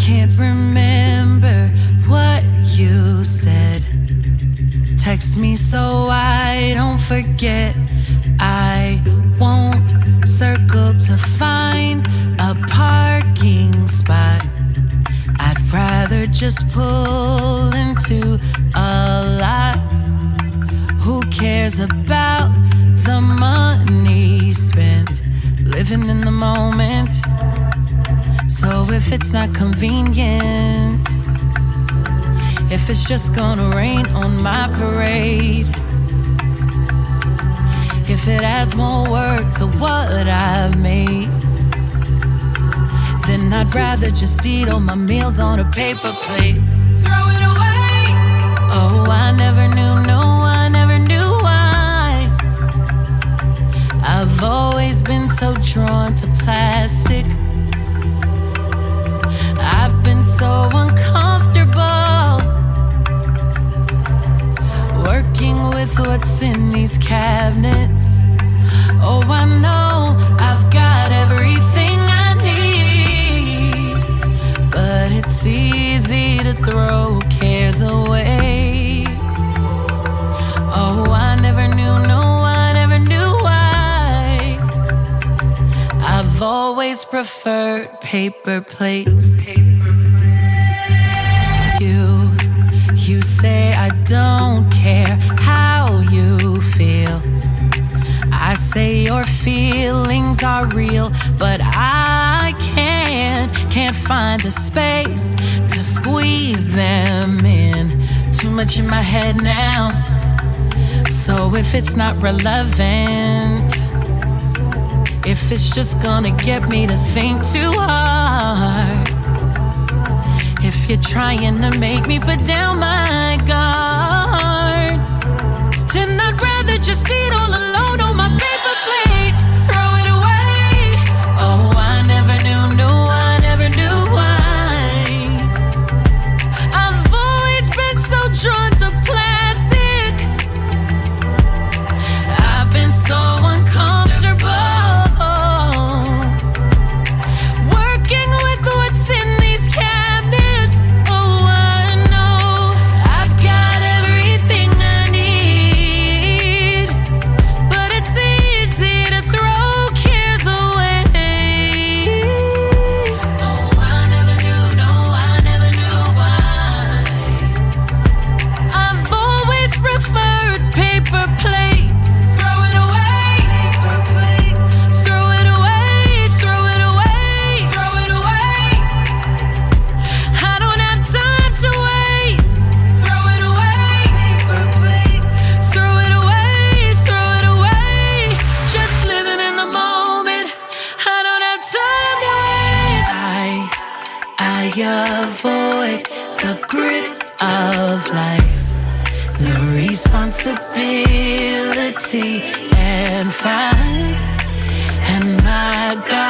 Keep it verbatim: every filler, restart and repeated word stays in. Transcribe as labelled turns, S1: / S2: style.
S1: can't remember what you said. Text me so I don't forget. I won't circle to find a parking spot. I'd rather just pull into a lot. Who cares about the money spent? Living in the moment. So if it's not convenient, if it's just gonna rain on my parade, if it adds more work to what I've made, then I'd rather just eat all my meals on a paper plate. Throw it away. Oh, I never knew, no, I never knew why. I've always been so drawn to plastic. I've been so uncomfortable working with what's in these cabinets. Oh, I know I've got everything I need, but it's easy to throw cares away. Oh, I never knew, no, I never knew why. I've always preferred paper plates. You, you say I don't care how you feel. I say your feelings are real, but I can't, can't find the space to squeeze them in. Too much in my head now. So if it's not relevant, if it's just gonna get me to think too hard, if you're trying to make me put down my guard, then I'd rather just eat all alone on my paper plate. Throw it away. Oh, I never knew, no, I never knew why. I've always been so drawn to plastic. I've been so uncomfortable working with what's in these cabinets. Oh, I know I've got everything I need, but it's easy to throw cares away. Oh, I never knew, no, I never knew why. I've always preferred paper plates. Throw it away. Paper plates. Throw it away. Throw it away. Throw it away. I don't have time to waste. Throw it away. Paper plates. Throw it away. Throw it away. Just living in the moment. I don't have time to waste. I, I avoid the grit of life, the responsibility and fight, and my God,